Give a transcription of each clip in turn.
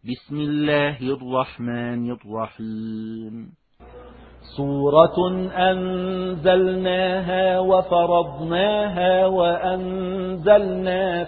بسم الله الرحمن الرحيم. سورة أنزلناها وفرضناها وأنزلنا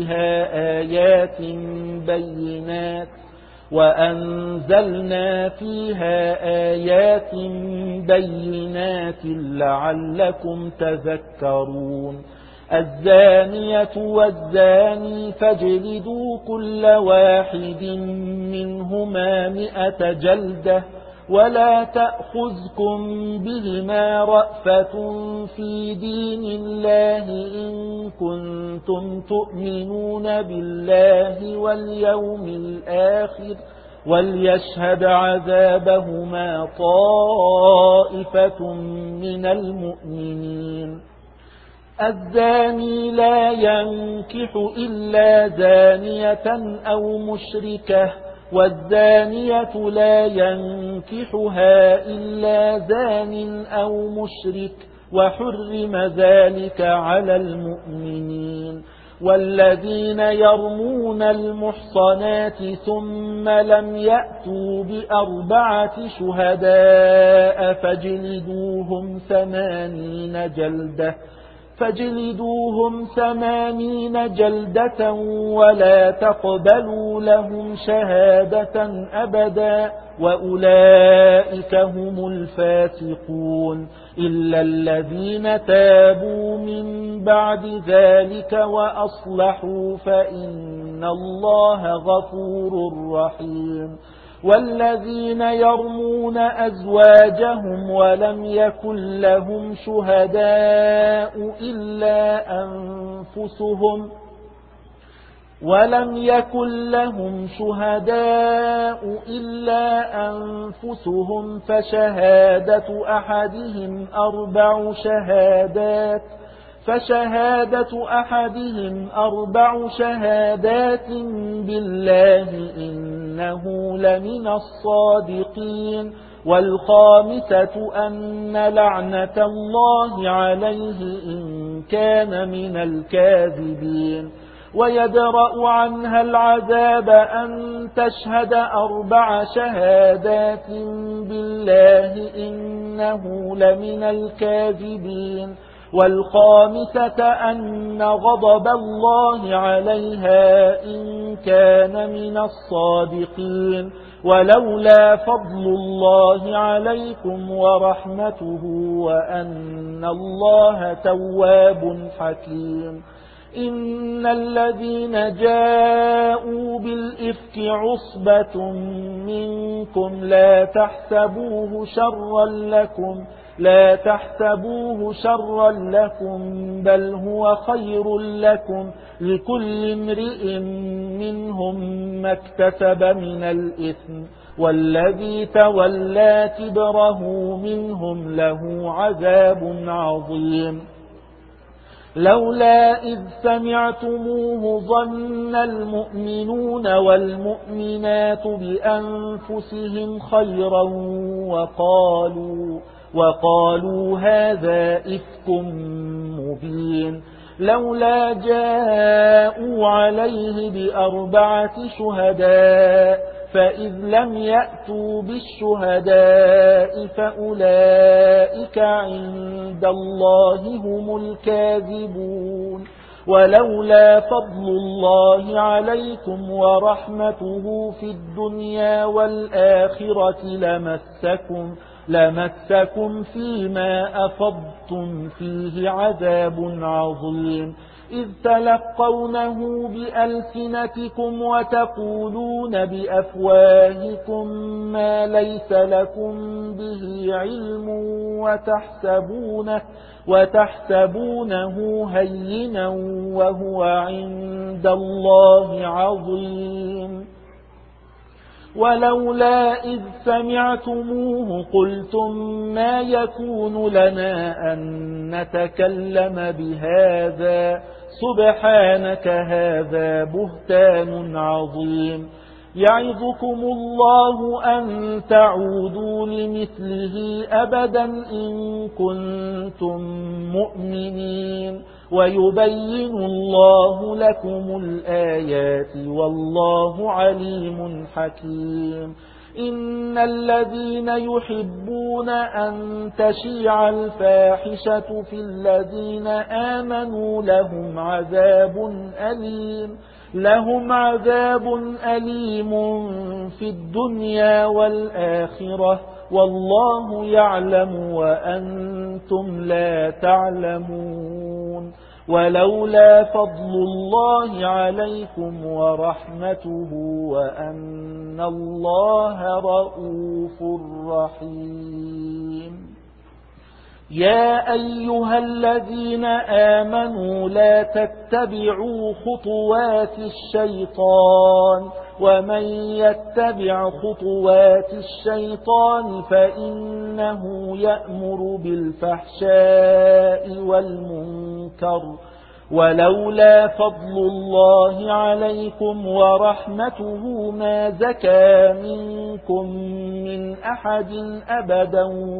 فيها آيات بينات لعلكم تذكرون. الزانية والزاني فاجلدوا كل واحد منهما 100 جلدة ولا تأخذكم بهما رأفة في دين الله إن كنتم تؤمنون بالله واليوم الآخر وليشهد عذابهما طائفة من المؤمنين. الزاني لا ينكح إلا زانية أو مشركة والزانية لا ينكحها إلا زان أو مشرك وحرم ذلك على المؤمنين. والذين يرمون المحصنات ثم لم يأتوا ب4 شهداء فاجلدوهم 80 جلدة ولا تقبلوا لهم شهادة أبدا وأولئك هم الفاسقون إلا الذين تابوا من بعد ذلك وأصلحوا فإن الله غفور رحيم. والذين يرمون أزواجهم ولم يكن لهم شهداء إلا أنفسهم فشهادة أحدهم 4 شهادات بالله إنه لمن الصادقين. والخامسة أن لعنة الله عليه إن كان من الكاذبين. ويدرأ عنها العذاب أن تشهد 4 شهادات بالله إنه لمن الكاذبين. والخامسة أن غضب الله عليها إن كان من الصادقين. ولولا فضل الله عليكم ورحمته وأن الله تواب حكيم. إن الذين جاءوا بالإفك عصبة منكم لا تحسبوه شرا لكم بل هو خير لكم لكل امرئ منهم ما اكتسب من الإثم والذي تولى كبره منهم له عذاب عظيم. لولا إذ سمعتموه ظن المؤمنون والمؤمنات بأنفسهم خيرا وقالوا هذا إفك مبين. لولا جاءوا عليه ب4 شهداء فإذ لم يأتوا بالشهداء فأولئك عند الله هم الكاذبون. ولولا فضل الله عليكم ورحمته في الدنيا والآخرة لمسكم فيما أفضتم فيه عذاب عظيم. إذ تلقونه بألسنتكم وتقولون بأفواهكم ما ليس لكم به علم وتحسبونه هينا وهو عند الله عظيم. ولولا إذ سمعتموه قلتم ما يكون لنا أن نتكلم بهذا سبحانك هذا بهتان عظيم. يعظكم الله أن تعودوا لمثله أبدا إن كنتم مؤمنين. ويبين الله لكم الآيات والله عليم حكيم. إن الذين يحبون أن تشيع الفاحشة في الذين آمنوا لهم عذاب أليم في الدنيا والآخرة والله يعلم وأنتم لا تعلمون. ولولا فضل الله عليكم ورحمته وأن الله رؤوف رحيم. يا أيها الذين آمنوا لا تتبعوا خطوات الشيطان ومن يتبع خطوات الشيطان فإنه يأمر بالفحشاء والمنكر. ولولا فضل الله عليكم ورحمته ما زكى منكم من أحد أبدا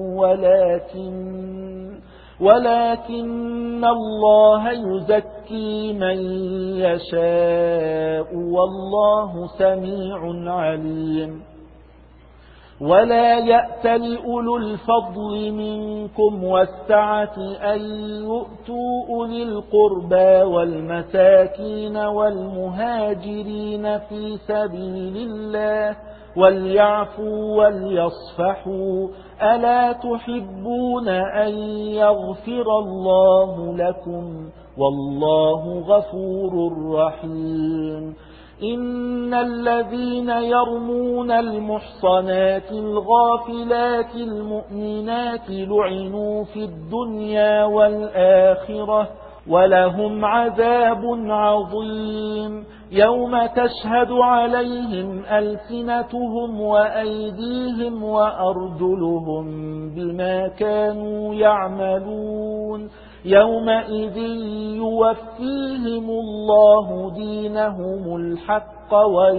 ولكن الله يزكي من يشاء والله سميع عليم. ولا يأتل أولو الفضل منكم والسعة أن يؤتوا أولي القربى والمساكين والمهاجرين في سبيل الله وليعفوا وليصفحوا ألا تحبون أن يغفر الله لكم والله غفور رحيم. إن الذين يرمون المحصنات الغافلات المؤمنات لعنوا في الدنيا والآخرة ولهم عذاب عظيم. يوم تشهد عليهم ألسنتهم وأيديهم وأرجلهم بما كانوا يعملون. يومئذ يوفيهم الله دينهم الحق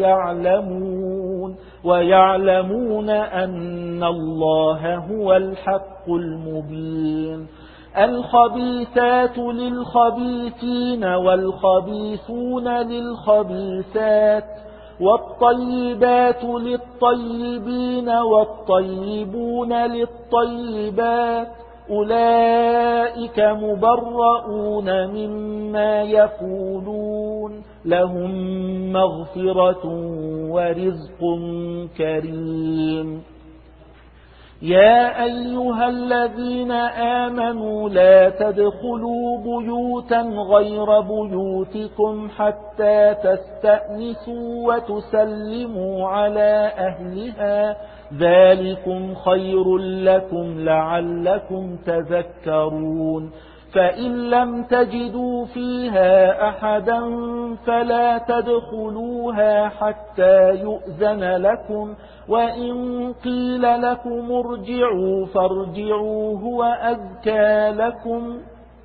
ويعلمون أن الله هو الحق المبين. الخبيثات للخبيثين والخبيثون للخبيثات والطيبات للطيبين والطيبون للطيبات أولئك مبرؤون مما يقولون لهم مغفرة ورزق كريم. يا أيها الذين آمنوا لا تدخلوا بيوتا غير بيوتكم حتى تستأنسوا وتسلموا على أهلها ذلكم خير لكم لعلكم تذكرون. فإن لم تجدوا فيها أحدا فلا تدخلوها حتى يؤذن لكم وإن قيل لكم ارجعوا فارجعوا هو أزكى لكم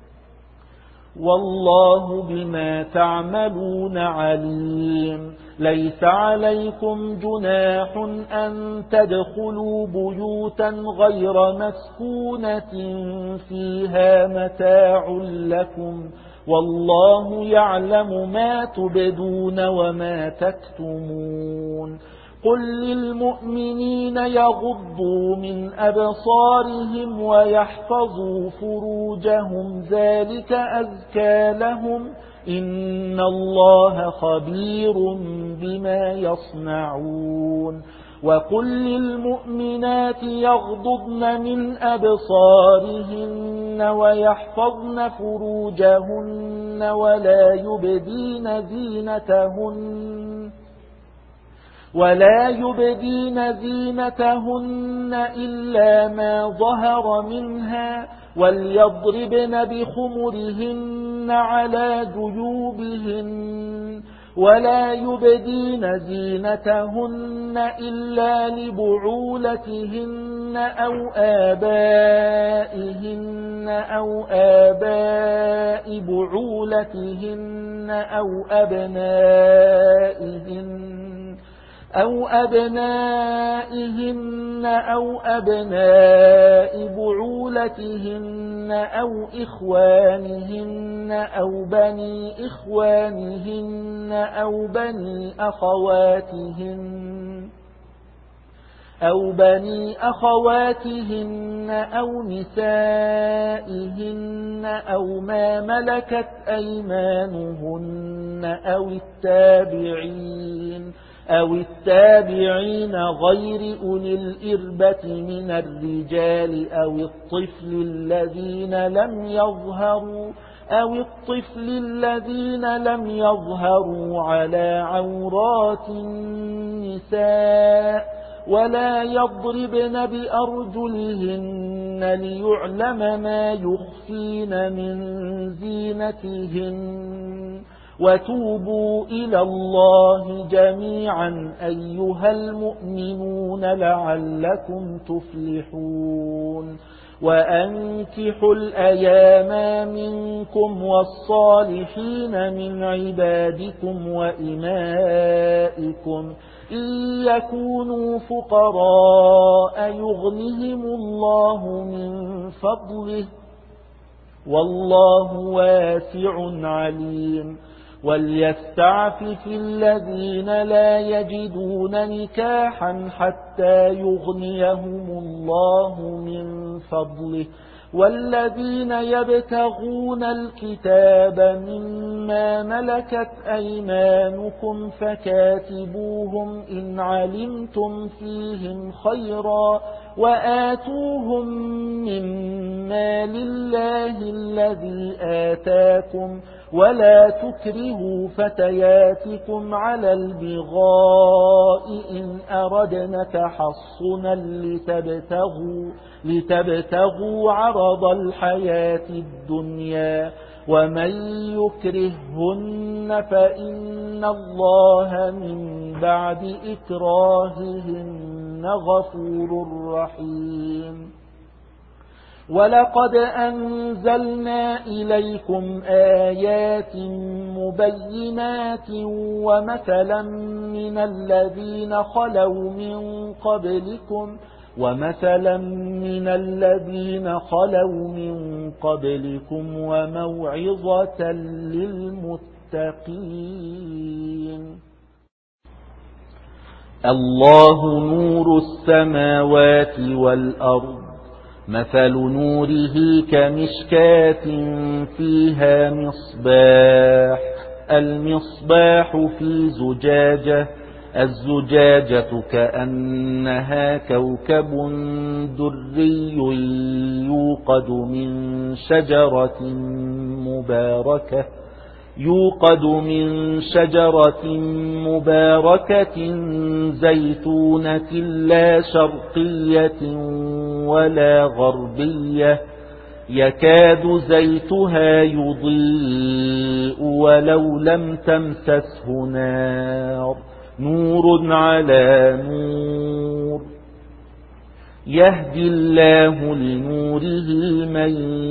والله بما تعملون عليم. ليس عليكم جناح أن تدخلوا بيوتا غير مسكونة فيها متاع لكم والله يعلم ما تبدون وما تكتمون. قل للمؤمنين يغضوا من أبصارهم ويحفظوا فروجهم ذلك أزكى لهم إن الله خبير بما يصنعون. وقل للمؤمنات يغضضن من أبصارهن ويحفظن فروجهن ولا يبدين زينتهن إلا ما ظهر منها وليضربن بخمرهن على جيوبهن ولا يبدين زينتهن إلا لبعولتهن أو آباء بعولتهن أو أبنائهن أو أبناء بعولتهن أو إخوانهن أو بني إخوانهن أو بني أخواتهن أو نسائهن أو ما ملكت أيمانهن أو التابعين غير أولي الإربة من الرجال أو الطفل الذين لم يظهروا على عورات النساء ولا يضربن بأرجلهن ليعلم ما يخفين من زينتهن وتوبوا إلى الله جميعا أيها المؤمنون لعلكم تفلحون وأنكحوا الأيام منكم والصالحين من عبادكم وإمائكم إن يكونوا فقراء يغنهم الله من فضله والله واسع عليم وليستعفف الذين لا يجدون نكاحا حتى يغنيهم الله من فضله والذين يبتغون الكتاب مما ملكت أيمانكم فكاتبوهم إن علمتم فيهم خيرا وآتوهم مما لله الذي آتاكم ولا تكرهوا فتياتكم على البغاء إن أردنا تحصنا لتبتغوا عرض الحياة الدنيا ومن يكرههن فإن الله من بعد إكراههن غفور رحيم ولقد أنزلنا إليكم آيات مبينات ومثلا من الذين خلوا من قبلكم وموعظة للمتقين الله نور السماوات والأرض مثل نوره كمشكاة فيها مصباح المصباح في زجاجة الزجاجة كأنها كوكب دري يوقد من شجرة مباركة زيتونة لا شرقية ولا غربية يكاد زيتها يضيء ولو لم تمسسه نار نور على نور يهدي الله لنوره من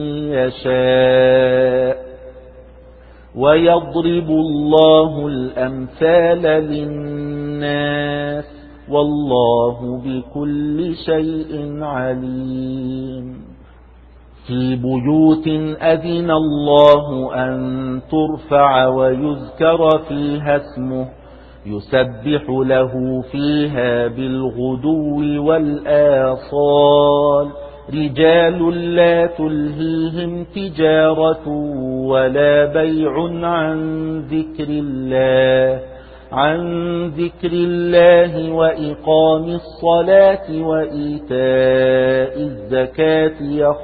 يشاء ويضرب الله الأمثال للناس والله بكل شيء عليم في بيوت أذن الله أن ترفع ويذكر فيها اسمه يسبح له فيها بالغدو والآصال رجال لا تلهيهم تجارة ولا بيع عن ذكر الله وإقام الصلاة وإيتاء الزكاة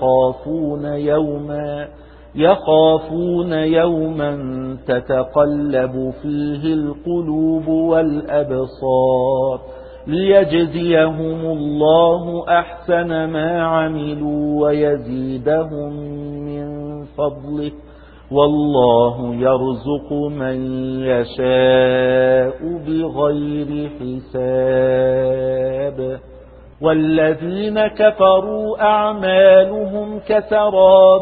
يخافون يوما تتقلب فيه القلوب والأبصار ليجزيهم الله أحسن ما عملوا ويزيدهم من فضله والله يرزق من يشاء بغير حساب والذين كفروا أعمالهم كسراب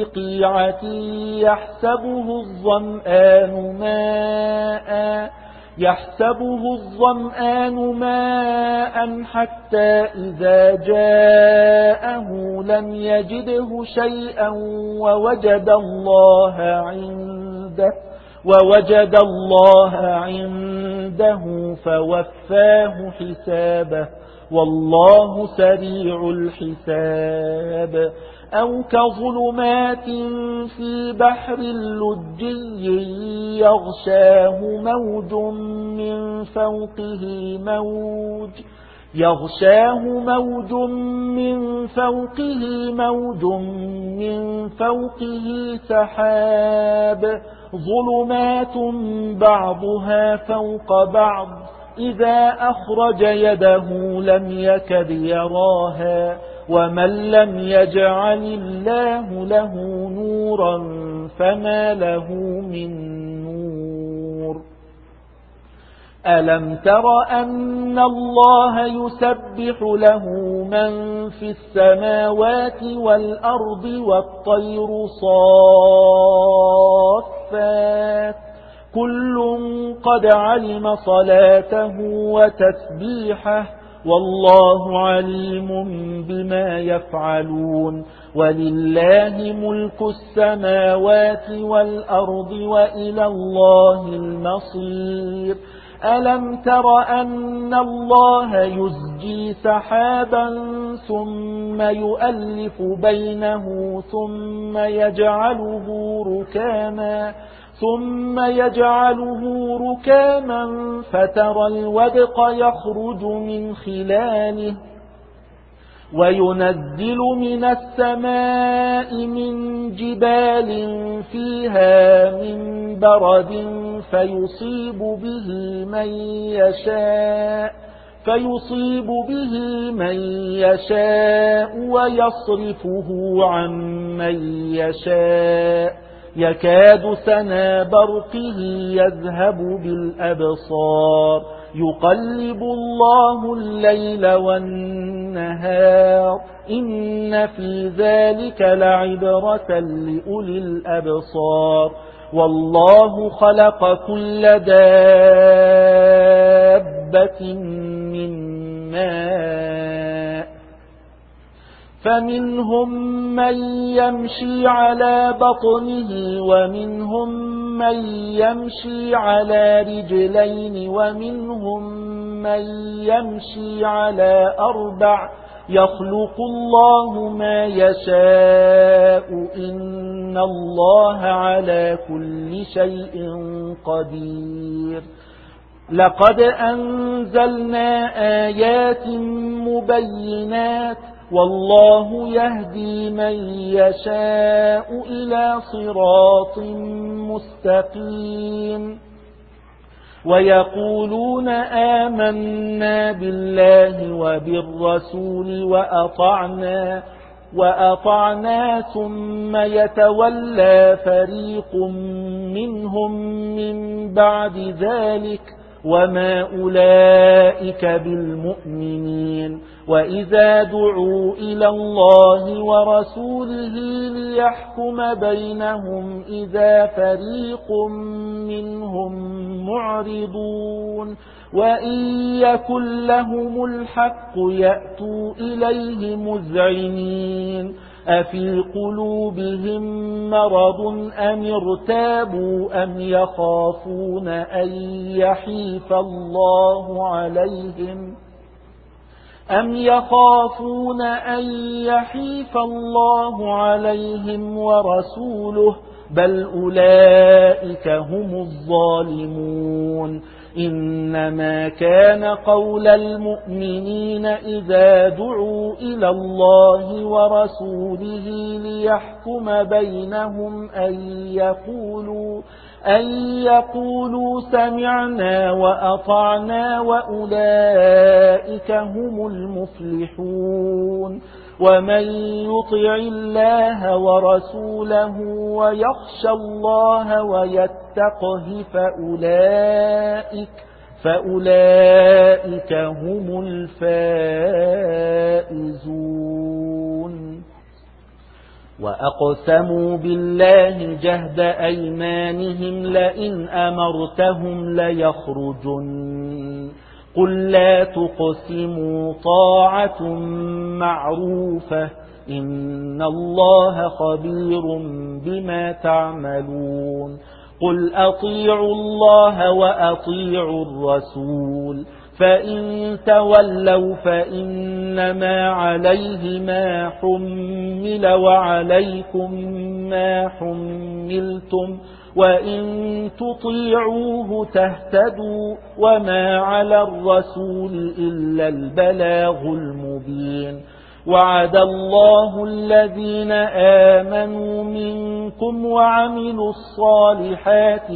بقيعة يحسبه الظمآن ماء يحسبه الظمآن ماء حتى إذا جاءه لم يجده شيئا ووجد الله عنده فوفاه حسابه والله سريع الحساب. أو كظلمات في بحر لجي يغشاه موج من فوقه سحاب ظلمات بعضها فوق بعض إذا أخرج يده لم يكد يراها ومن لم يجعل الله له نورا فما له من نور. ألم تر أن الله يسبح له من في السماوات والأرض والطير صافات كل قد علم صلاته وتسبيحه والله عليم بما يفعلون. ولله ملك السماوات والأرض وإلى الله المصير. ألم تر أن الله يزجي سحابا ثم يؤلف بينه ثم يجعله ركاما فترى الودق يخرج من خلاله وينزل من السماء من جبال فيها من برد فيصيب به من يشاء ويصرفه عن من يشاء يكاد سنا برقه يذهب بالأبصار يقلب الله الليل والنهار إن في ذلك لعبرة لأولي الأبصار. والله خلق كل دابة من ماء فمنهم من يمشي على بطنه ومنهم من يمشي على رجلين ومنهم من يمشي على أربع يخلق الله ما يشاء إن الله على كل شيء قدير. لقد أنزلنا آيات مبينات والله يهدي من يشاء إلى صراط مستقيم. ويقولون آمنا بالله وبالرسول وأطعنا ثم يتولى فريق منهم من بعد ذلك وما أولئك بالمؤمنين. وإذا دعوا إلى الله ورسوله ليحكم بينهم إذا فريق منهم معرضون وإن يكن لهم الحق يأتوا إليه مذعنين. أفي قلوبهم مرض أم ارتابوا أم يخافون أن يحيف الله عليهم ورسوله بل أولئك هم الظالمون. إنما كان قول المؤمنين إذا دعوا إلى الله ورسوله ليحكم بينهم أن يقولوا سمعنا وأطعنا وأولئك هم المفلحون. ومن يطع الله ورسوله ويخشى الله ويتقه فأولئك هم الفائزون. وأقسموا بالله جهد أيمانهم لئن أمرتهم ليخرجن قل لا تقسموا طاعة معروفة إن الله خبير بما تعملون قل أطيعوا الله وأطيعوا الرسول فإن تولوا فإنما عليه ما حمل وعليكم ما حملتم وإن تطيعوه تهتدوا وما على الرسول إلا البلاغ المبين وعد الله الذين آمنوا منكم وعملوا الصالحات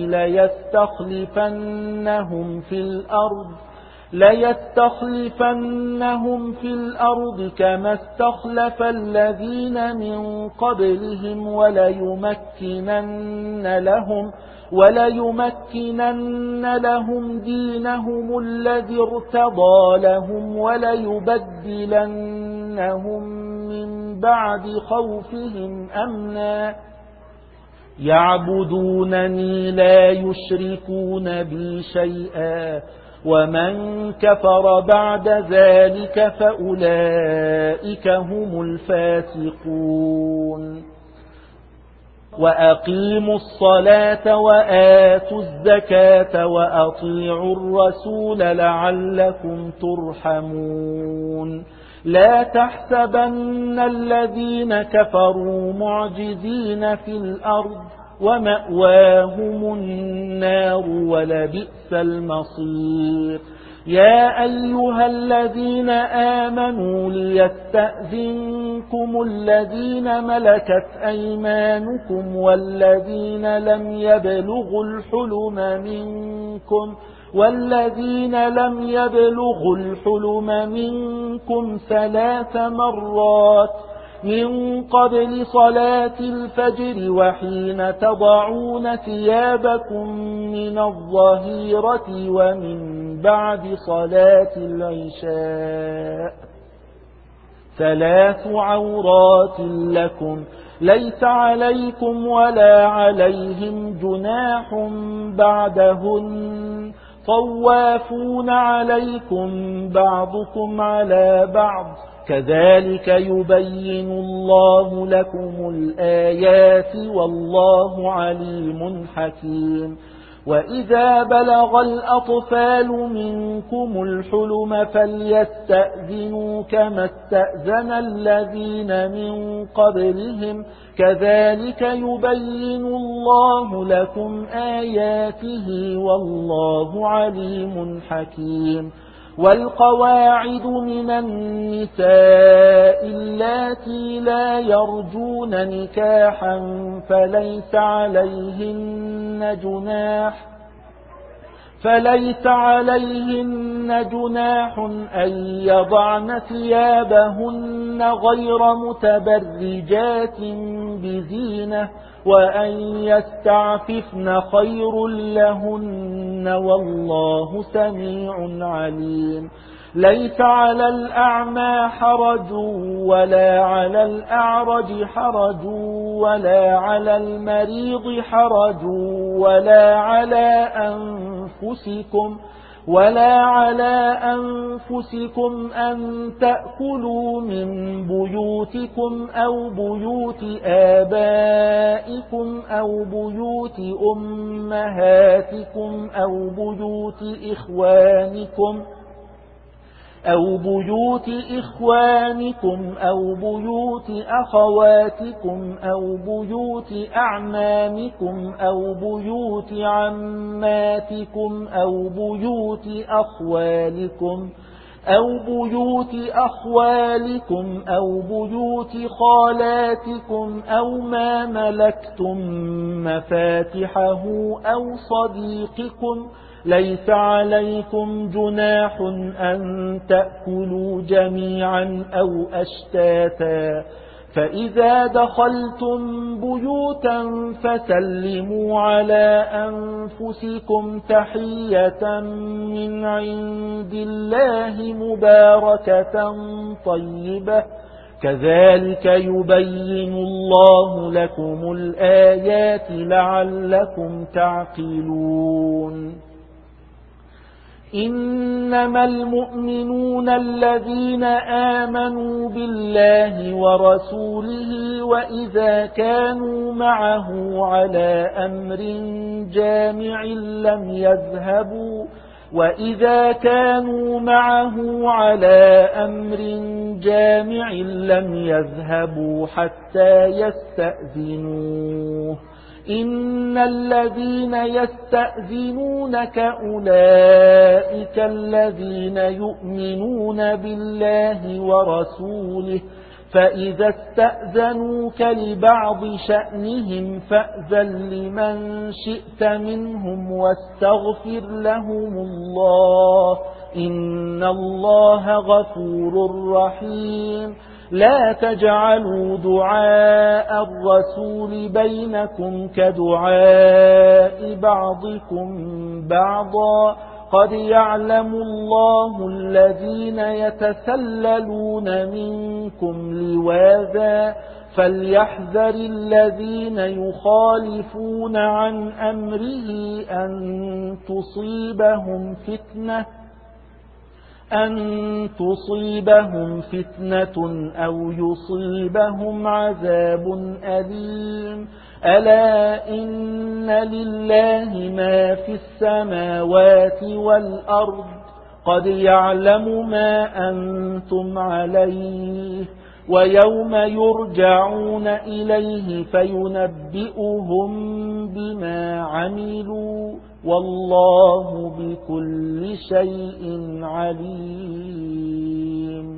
ليستخلفنهم في الأرض كما استخلف الذين من قبلهم وليمكنن لهم دينهم الذي ارتضى لهم وليبدلنهم من بعد خوفهم أمنا يعبدونني لا يشركون بي شيئا ومن كفر بعد ذلك فأولئك هم الفاسقون وأقيموا الصلاة وآتوا الزكاة وأطيعوا الرسول لعلكم ترحمون لا تحسبن الذين كفروا معجزين في الأرض ومأواهم النار ولبئس المصير يا أيها الذين آمنوا ليستأذنكم الذين ملكت أيمانكم والذين لم يبلغوا الحلم منكم 3 مرات من قبل صلاة الفجر وحين تضعون ثيابكم من الظهيرة ومن بعد صلاة العشاء 3 عورات لكم ليس عليكم ولا عليهم جناح بعدهن طوافون عليكم بعضكم على بعض كذلك يبين الله لكم الآيات والله عليم حكيم وإذا بلغ الأطفال منكم الحلم فليستأذنوا كما استأذن الذين من قبلهم كذلك يبين الله لكم آياته والله عليم حكيم والقواعد من النساء اللاتي لا يرجون نكاحا فليس عليهن جناح أن يضعن ثيابهن غير متبرجات بزينة وأن يستعففن خير لهن والله سميع عليم ليس على الأعمى حرج ولا على الأعرج حرج ولا على المريض حرج ولا على أنفسكم أن تأكلوا من بيوتكم أو بيوت آبائكم أو بيوت أمهاتكم أو بيوت إخوانكم أو بيوت أخواتكم أو بيوت أعمامكم أو بيوت عماتكم أو بيوت أخوالكم أو بيوت خالاتكم أو ما ملكتم مفاتحه أو صديقكم ليس عليكم جناح أن تأكلوا جميعا أو أشتاتا فإذا دخلتم بيوتا فسلموا على أنفسكم تحية من عند الله مباركة طيبة كذلك يبين الله لكم الآيات لعلكم تعقلون إنما المؤمنون الذين آمنوا بالله ورسوله وإذا كانوا معه على أمر جامع لم يذهبوا حتى يستأذنوه إن الذين يستأذنونك أولئك الذين يؤمنون بالله ورسوله فإذا استأذنوك لبعض شأنهم فأذن لمن شئت منهم واستغفر لهم الله إن الله غفور رحيم لا تجعلوا دعاء الرسول بينكم كدعاء بعضكم بعضا قد يعلم الله الذين يتسللون منكم لواذا فليحذر الذين يخالفون عن أمره أن تصيبهم فتنة أو يصيبهم عذاب أليم ألا إن لله ما في السماوات والأرض قد يعلم ما أنتم عليه ويوم يرجعون إليه فينبئهم بما عملوا والله بكل شيء عليم